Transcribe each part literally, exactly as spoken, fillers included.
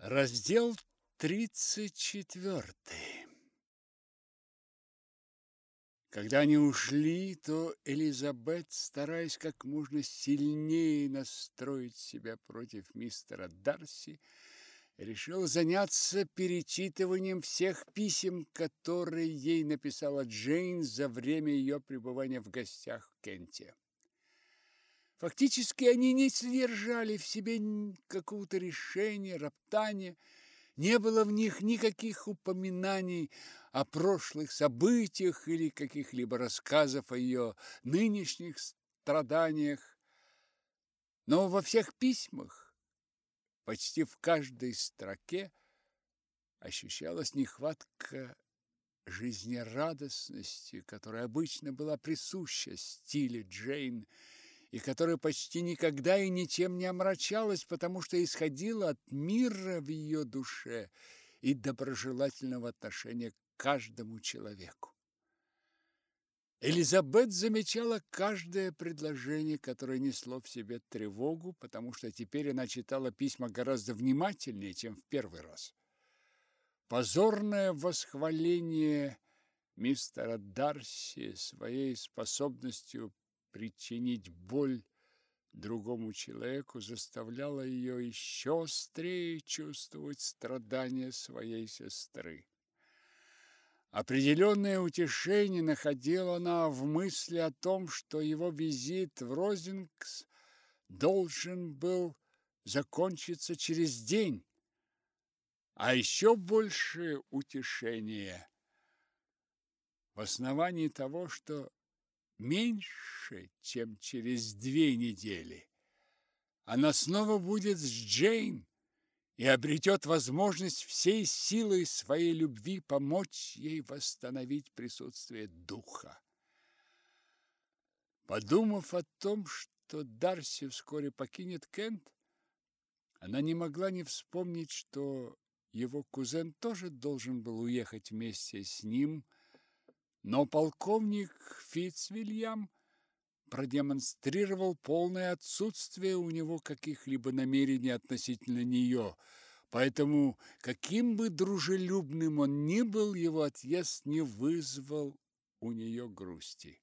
Раздел тридцать четвертый. Когда они ушли, то Элизабет, стараясь как можно сильнее настроить себя против мистера Дарси, решила заняться перечитыванием всех писем, которые ей написала Джейн за время ее пребывания в гостях в Кенте. Фактически они не содержали в себе какого-то решения, роптания. Не было в них никаких упоминаний о прошлых событиях или каких-либо рассказов о ее нынешних страданиях. Но во всех письмах, почти в каждой строке, ощущалась нехватка жизнерадостности, которая обычно была присуща стилю Джейн, и которая почти никогда и ничем не омрачалась, потому что исходила от мира в ее душе и доброжелательного отношения к каждому человеку. Элизабет замечала каждое предложение, которое несло в себе тревогу, потому что теперь она читала письма гораздо внимательнее, чем в первый раз. Позорное восхваление мистера Дарси своей способностью причинить боль другому человеку заставляло ее еще острее чувствовать страдания своей сестры. Определенное утешение находила она в мысли о том, что его визит в Розингс должен был закончиться через день, а еще большее утешение в основании того, что меньше, чем через две недели, она снова будет с Джейн и обретет возможность всей силой своей любви помочь ей восстановить присутствие духа. Подумав о том, что Дарси вскоре покинет Кент, она не могла не вспомнить, что его кузен тоже должен был уехать вместе с ним, но полковник Фицвильям продемонстрировал полное отсутствие у него каких-либо намерений относительно нее, поэтому, каким бы дружелюбным он ни был, его отъезд не вызвал у нее грусти.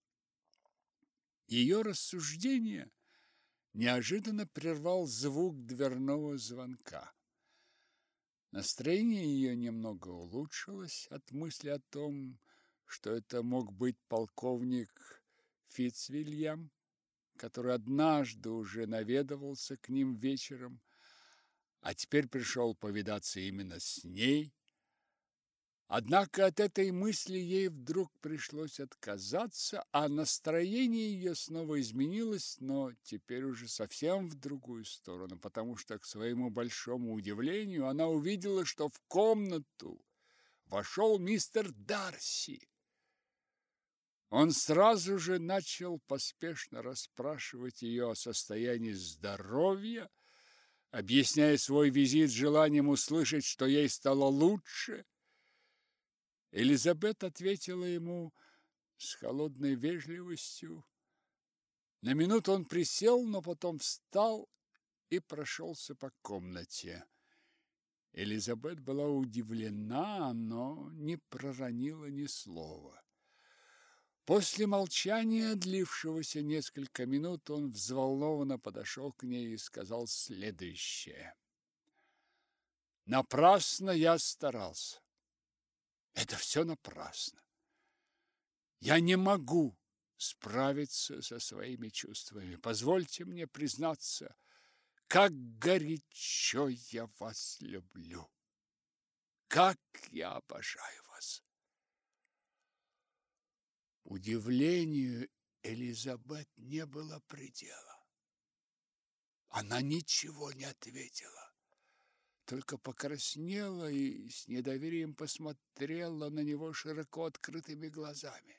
Ее рассуждение неожиданно прервал звук дверного звонка. Настроение ее немного улучшилось от мысли о том, что это мог быть полковник Фицвильям, который однажды уже наведывался к ним вечером, а теперь пришел повидаться именно с ней. Однако от этой мысли ей вдруг пришлось отказаться, а настроение ее снова изменилось, но теперь уже совсем в другую сторону, потому что, к своему большому удивлению, она увидела, что в комнату вошел мистер Дарси. Он сразу же начал поспешно расспрашивать ее о состоянии здоровья, объясняя свой визит желанием услышать, что ей стало лучше. Элизабет ответила ему с холодной вежливостью. На минуту он присел, но потом встал и прошелся по комнате. Элизабет была удивлена, но не проронила ни слова. После молчания, длившегося несколько минут, он взволнованно подошел к ней и сказал следующее. «Напрасно я старался. Это все напрасно. Я не могу справиться со своими чувствами. Позвольте мне признаться, как горячо я вас люблю, как я обожаю вас». Удивлению Элизабет не было предела. Она ничего не ответила, только покраснела и с недоверием посмотрела на него широко открытыми глазами.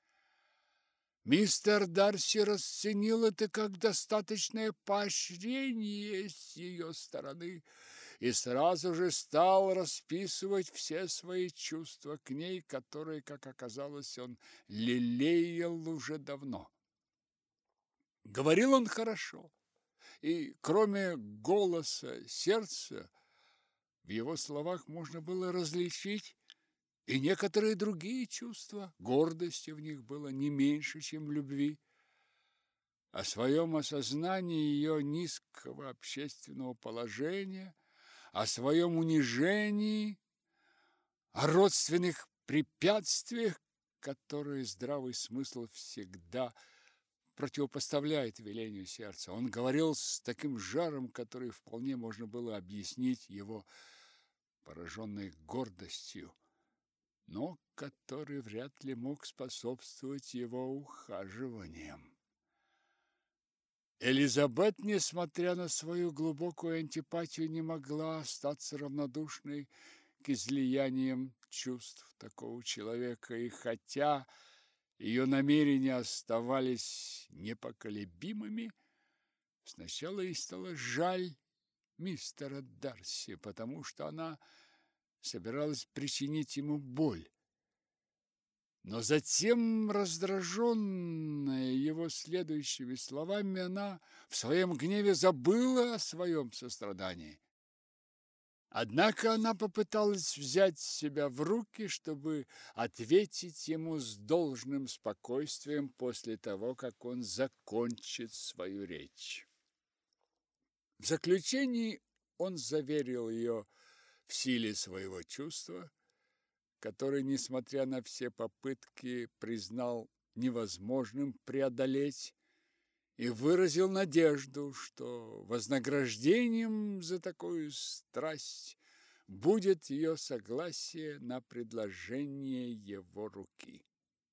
Мистер Дарси расценил это как достаточное поощрение с ее стороны и сразу же стал расписывать все свои чувства к ней, которые, как оказалось, он лелеял уже давно. Говорил он хорошо, и кроме голоса сердца В его словах можно было различить и некоторые другие чувства. Гордости в них было не меньше, чем в любви. О своем осознании ее низкого общественного положения, о своем унижении, о родственных препятствиях, которые здравый смысл всегда противопоставляет велению сердца. Он говорил с таким жаром, который вполне можно было объяснить его пораженной гордостью, но который вряд ли мог способствовать его ухаживаниям. Элизабет, несмотря на свою глубокую антипатию, не могла остаться равнодушной к излияниям чувств такого человека, и хотя ее намерения оставались непоколебимыми, сначала ей стало жаль мистера Дарси, потому что она собиралась причинить ему боль. Но затем, раздраженная его следующими словами, она в своем гневе забыла о своем сострадании. Однако она попыталась взять себя в руки, чтобы ответить ему с должным спокойствием после того, как он закончит свою речь. В заключении он заверил ее в силе своего чувства, который, несмотря на все попытки, признал невозможным преодолеть, и выразил надежду, что вознаграждением за такую страсть будет ее согласие на предложение его руки.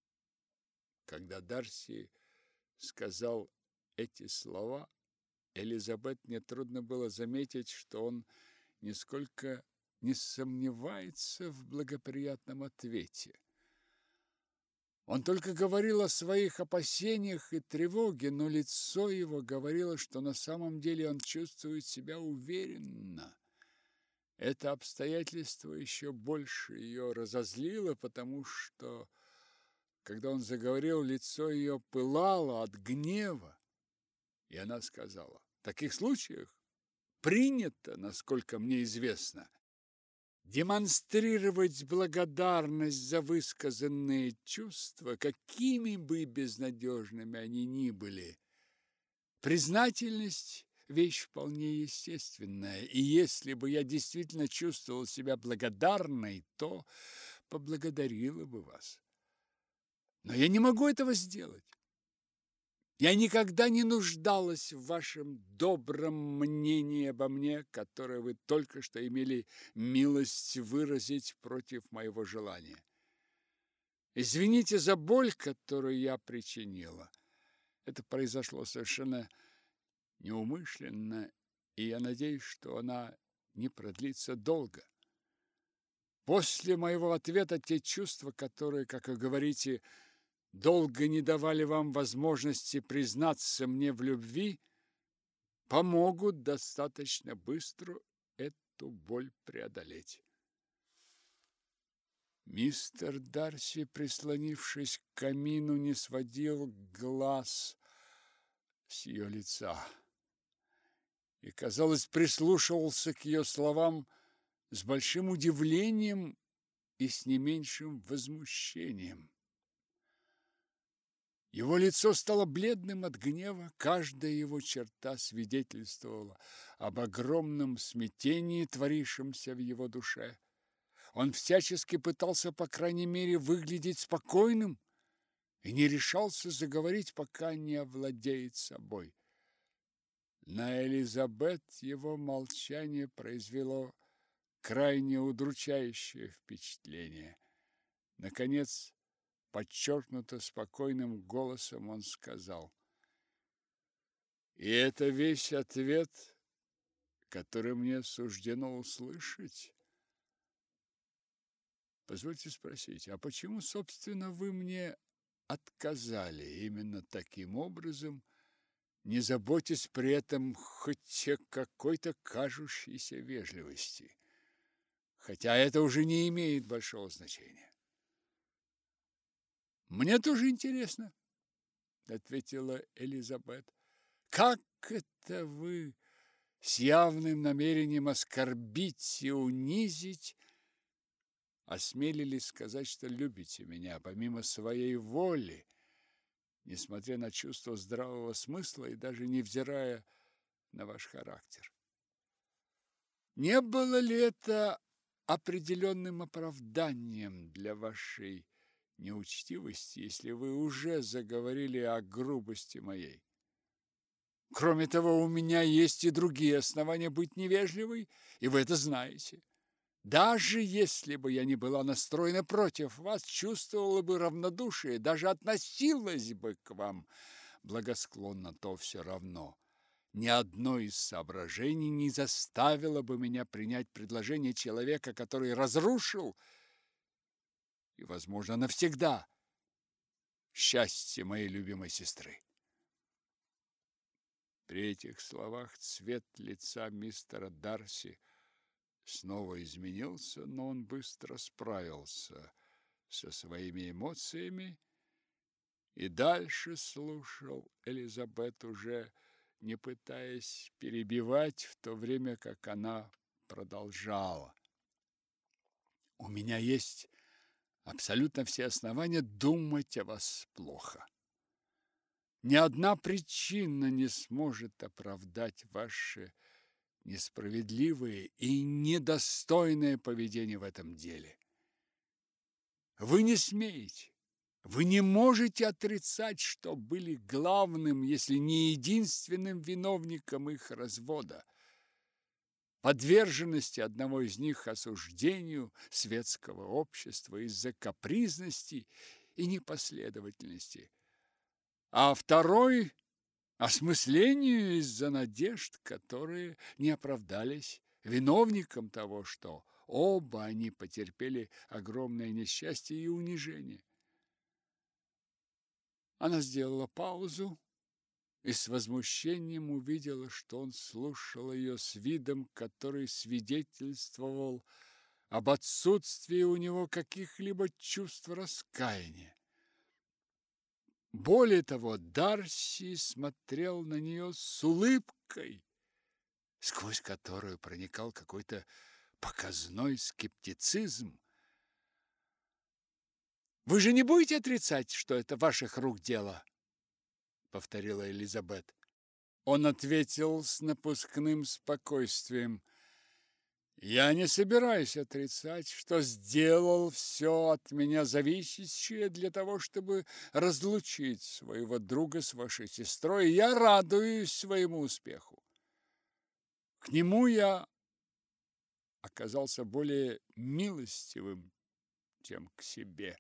Когда Дарси сказал эти слова, Элизабет нетрудно было заметить, что он нисколько не сомневается в благоприятном ответе. Он только говорил о своих опасениях и тревоге, но лицо его говорило, что на самом деле он чувствует себя уверенно. Это обстоятельство еще больше ее разозлило, потому что, когда он заговорил, лицо ее пылало от гнева, и она сказала: «В таких случаях принято, насколько мне известно, демонстрировать благодарность за высказанные чувства, какими бы безнадежными они ни были. Признательность – вещь вполне естественная, и если бы я действительно чувствовал себя благодарной, то поблагодарила бы вас. Но я не могу этого сделать. Я никогда не нуждалась в вашем добром мнении обо мне, которое вы только что имели милость выразить против моего желания. Извините за боль, которую я причинила. Это произошло совершенно неумышленно, и я надеюсь, что она не продлится долго. После моего ответа те чувства, которые, как вы говорите, долго не давали вам возможности признаться мне в любви, помогут достаточно быстро эту боль преодолеть». Мистер Дарси, прислонившись к камину, не сводил глаз с ее лица и, казалось, прислушивался к ее словам с большим удивлением и с не меньшим возмущением. Его лицо стало бледным от гнева, каждая его черта свидетельствовала об огромном смятении, творившемся в его душе. Он всячески пытался, по крайней мере, выглядеть спокойным и не решался заговорить, пока не овладеет собой. На Элизабет его молчание произвело крайне удручающее впечатление. Наконец, подчеркнуто спокойным голосом он сказал: «И это весь ответ, который мне суждено услышать? Позвольте спросить, а почему, собственно, вы мне отказали именно таким образом, не заботясь при этом хоть о какой-то кажущейся вежливости? Хотя это уже не имеет большого значения». «Мне тоже интересно», — ответила Элизабет. «Как это вы с явным намерением оскорбить и унизить, осмелились сказать, что любите меня помимо своей воли, несмотря на чувство здравого смысла и даже невзирая на ваш характер. Не было ли это определенным оправданием для вашей неучтивости, если вы уже заговорили о грубости моей? Кроме того, у меня есть и другие основания быть невежливой, и вы это знаете. Даже если бы я не была настроена против вас, чувствовала бы равнодушие, даже относилась бы к вам благосклонно, то все равно. Ни одно из соображений не заставило бы меня принять предложение человека, который разрушил и, возможно, навсегда счастье моей любимой сестры. При этих словах цвет лица мистера Дарси снова изменился, но он быстро справился со своими эмоциями и дальше слушал Элизабет, уже не пытаясь перебивать, в то время как она продолжала. У меня есть абсолютно все основания думать о вас плохо. Ни одна причина не сможет оправдать ваше несправедливое и недостойное поведение в этом деле. Вы не смеете, вы не можете отрицать, что были главным, если не единственным виновником их развода, подверженности одного из них осуждению светского общества из-за капризности и непоследовательности, а второй – осмыслению из-за надежд, которые не оправдались, виновником того, что оба они потерпели огромное несчастье и унижение. Она сделала паузу и с возмущением увидела, что он слушал ее с видом, который свидетельствовал об отсутствии у него каких-либо чувств раскаяния. Более того, Дарси смотрел на нее с улыбкой, сквозь которую проникал какой-то показной скептицизм. «Вы же не будете отрицать, что это ваших рук дело?» — повторила Элизабет. Он ответил с напускным спокойствием: «Я не собираюсь отрицать, что сделал все от меня зависящее для того, чтобы разлучить своего друга с вашей сестрой, и я радуюсь своему успеху. К нему я оказался более милостивым, чем к себе».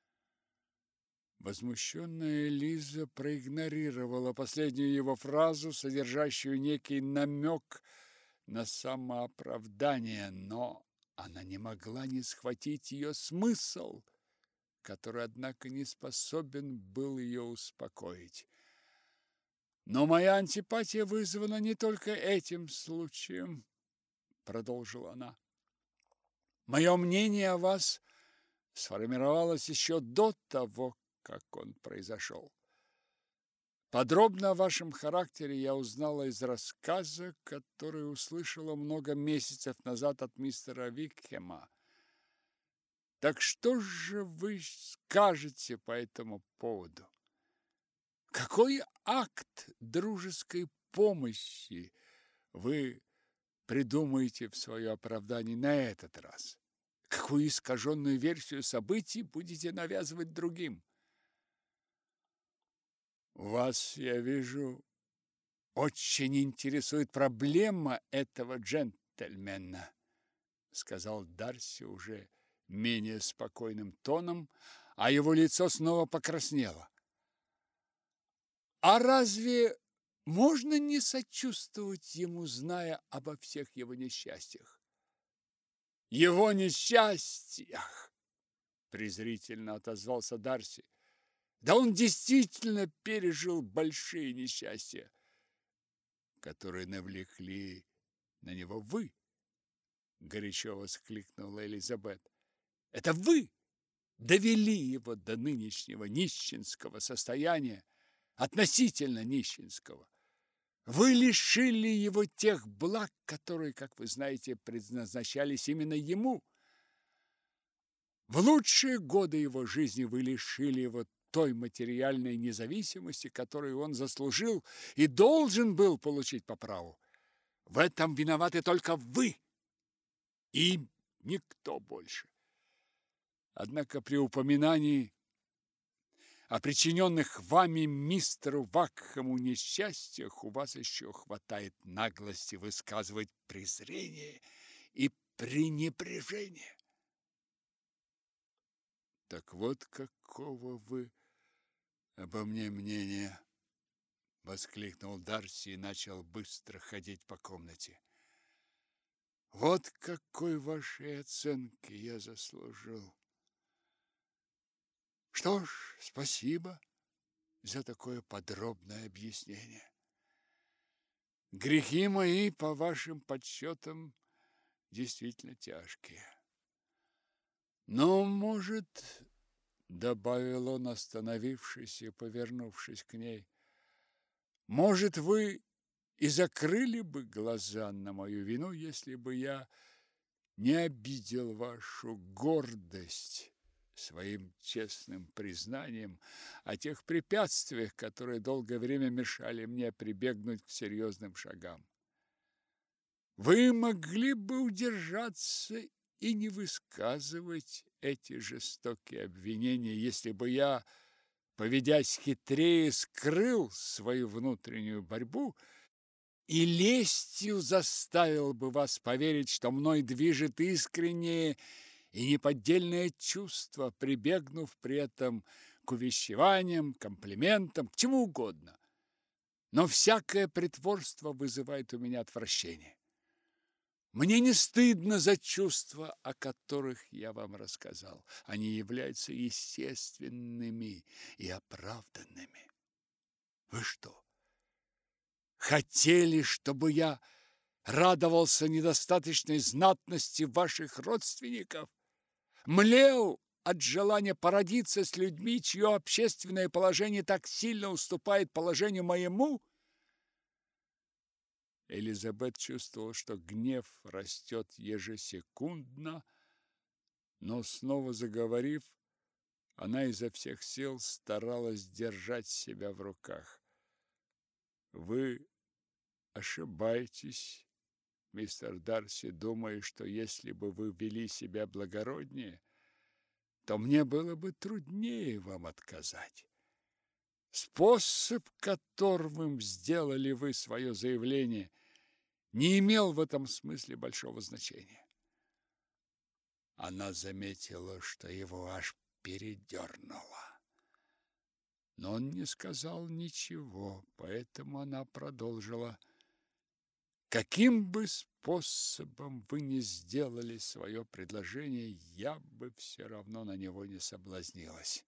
Возмущенная Лиза проигнорировала последнюю его фразу, содержащую некий намек на самооправдание, но она не могла не схватить ее смысл, который, однако, не способен был ее успокоить. «Но моя антипатия вызвана не только этим случаем», — продолжила она. «Мое мнение о вас сформировалось еще до того, как он произошел. Подробно о вашем характере я узнала из рассказа, который услышала много месяцев назад от мистера Викхема. Так что же вы скажете по этому поводу? Какой акт дружеской помощи вы придумаете в свое оправдание на этот раз? Какую искаженную версию событий будете навязывать другим? Вас, я вижу, очень интересует проблема этого джентльмена, сказал Дарси уже менее спокойным тоном, а его лицо снова покраснело. А разве можно не сочувствовать ему, зная обо всех его несчастьях? Его несчастьях, презрительно отозвался Дарси. Да он действительно пережил большие несчастья, которые навлекли на него вы, горячо воскликнула Элизабет. Это вы довели его до нынешнего нищенского состояния, относительно нищенского. Вы лишили его тех благ, которые, как вы знаете, предназначались именно ему. В лучшие годы его жизни вы лишили его той материальной независимости, которую он заслужил и должен был получить по праву. В этом виноваты только вы и никто больше. Однако при упоминании о причиненных вами мистеру Вакхэму несчастьях у вас еще хватает наглости высказывать презрение и пренебрежение. Так вот какого вы обо мне мнения, воскликнул Дарси и начал быстро ходить по комнате. Вот какой вашей оценки я заслужил. Что ж, спасибо за такое подробное объяснение. Грехи мои, по вашим подсчетам, действительно тяжкие. Но, может, добавил он, остановившись и повернувшись к ней, может, вы и закрыли бы глаза на мою вину, если бы я не обидел вашу гордость своим честным признанием о тех препятствиях, которые долгое время мешали мне прибегнуть к серьезным шагам. Вы могли бы удержаться и не высказывать эти жестокие обвинения, если бы я, поведясь хитрее, скрыл свою внутреннюю борьбу и лестью заставил бы вас поверить, что мной движет искреннее и неподдельное чувство, прибегнув при этом к увещеваниям, комплиментам, к чему угодно. Но всякое притворство вызывает у меня отвращение. Мне не стыдно за чувства, о которых я вам рассказал. Они являются естественными и оправданными. Вы что, хотели, чтобы я радовался недостаточной знатности ваших родственников? Млел от желания породиться с людьми, чье общественное положение так сильно уступает положению моему? Элизабет чувствовала, что гнев растет ежесекундно, но, снова заговорив, она изо всех сил старалась держать себя в руках. Вы ошибаетесь, мистер Дарси, думая, что если бы вы вели себя благороднее, то мне было бы труднее вам отказать. Способ, которым сделали вы свое заявление, не имел в этом смысле большого значения. Она заметила, что его аж передернуло. Но он не сказал ничего, поэтому она продолжила. Каким бы способом вы ни сделали свое предложение, я бы все равно на него не соблазнилась.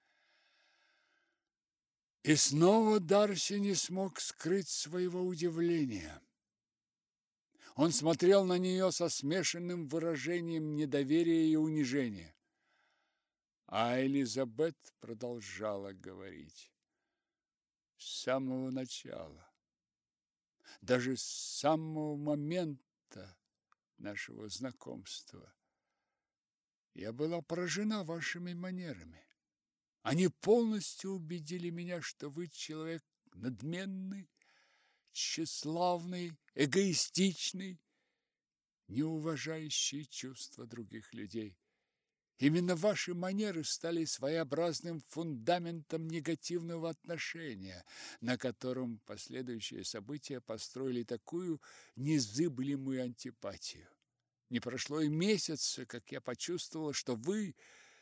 И снова Дарси не смог скрыть своего удивления. Он смотрел на нее со смешанным выражением недоверия и унижения. А Элизабет продолжала говорить. С самого начала, даже с самого момента нашего знакомства, я была поражена вашими манерами. Они полностью убедили меня, что вы человек надменный, тщеславный, эгоистичный, не уважающий чувства других людей. Именно ваши манеры стали своеобразным фундаментом негативного отношения, на котором последующие события построили такую незыблемую антипатию. Не прошло и месяца, как я почувствовала, что вы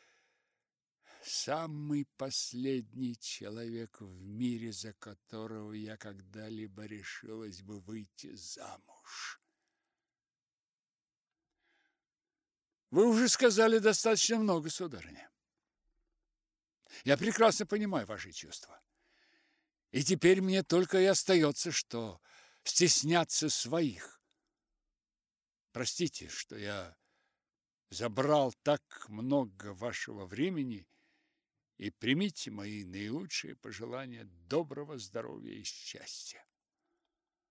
самый последний человек в мире, за которого я когда-либо решилась бы выйти замуж. Вы уже сказали достаточно много, сударыня. Я прекрасно понимаю ваши чувства. И теперь мне только и остается, что стесняться своих. Простите, что я забрал так много вашего времени, и примите мои наилучшие пожелания доброго здоровья и счастья.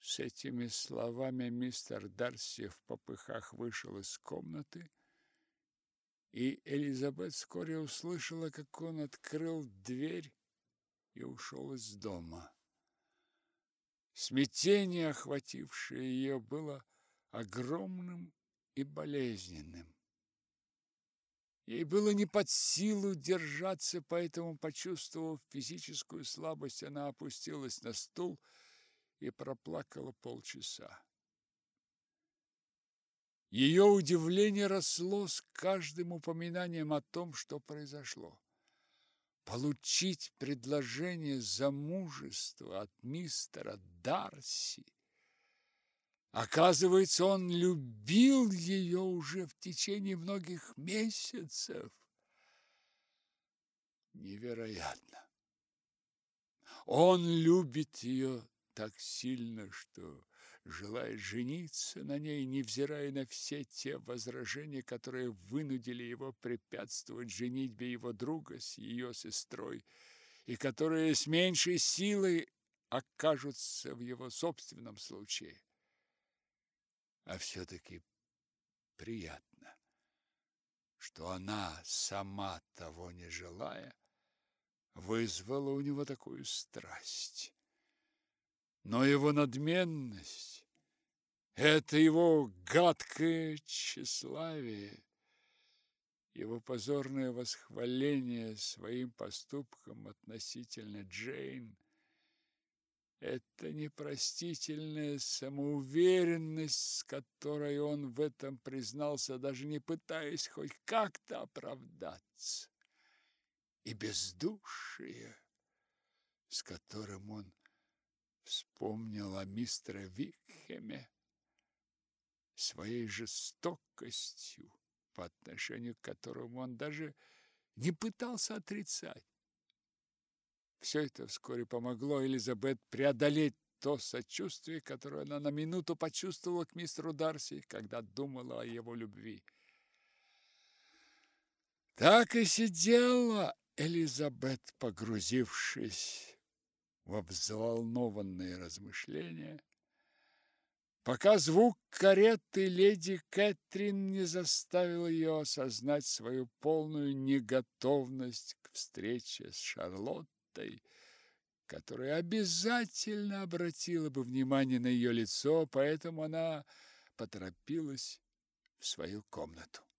С этими словами мистер Дарси в попыхах вышел из комнаты, и Элизабет вскоре услышала, как он открыл дверь и ушел из дома. Смятение, охватившее ее, было огромным и болезненным. Ей было не под силу держаться, поэтому, почувствовав физическую слабость, она опустилась на стул и проплакала полчаса. Ее удивление росло с каждым упоминанием о том, что произошло. Получить предложение замужества от мистера Дарси. Оказывается, он любил ее уже в течение многих месяцев. Невероятно. Он любит ее так сильно, что желает жениться на ней, невзирая на все те возражения, которые вынудили его препятствовать женитьбе его друга с ее сестрой, и которые с меньшей силой окажутся в его собственном случае. А все-таки приятно, что она, сама того не желая, вызвала у него такую страсть. Но его надменность, это его гадкое тщеславие, его позорное восхваление своим поступком относительно Джейн, это непростительная самоуверенность, с которой он в этом признался, даже не пытаясь хоть как-то оправдаться, и бездушие, с которым он вспомнил о мистере Викхеме, своей жестокостью, по отношению к которому он даже не пытался отрицать. Все это вскоре помогло Элизабет преодолеть то сочувствие, которое она на минуту почувствовала к мистеру Дарси, когда думала о его любви. Так и сидела Элизабет, погрузившись в взволнованные размышления, пока звук кареты леди Кэтрин не заставил ее осознать свою полную неготовность к встрече с Шарлоттой, которая обязательно обратила бы внимание на ее лицо, поэтому она поторопилась в свою комнату.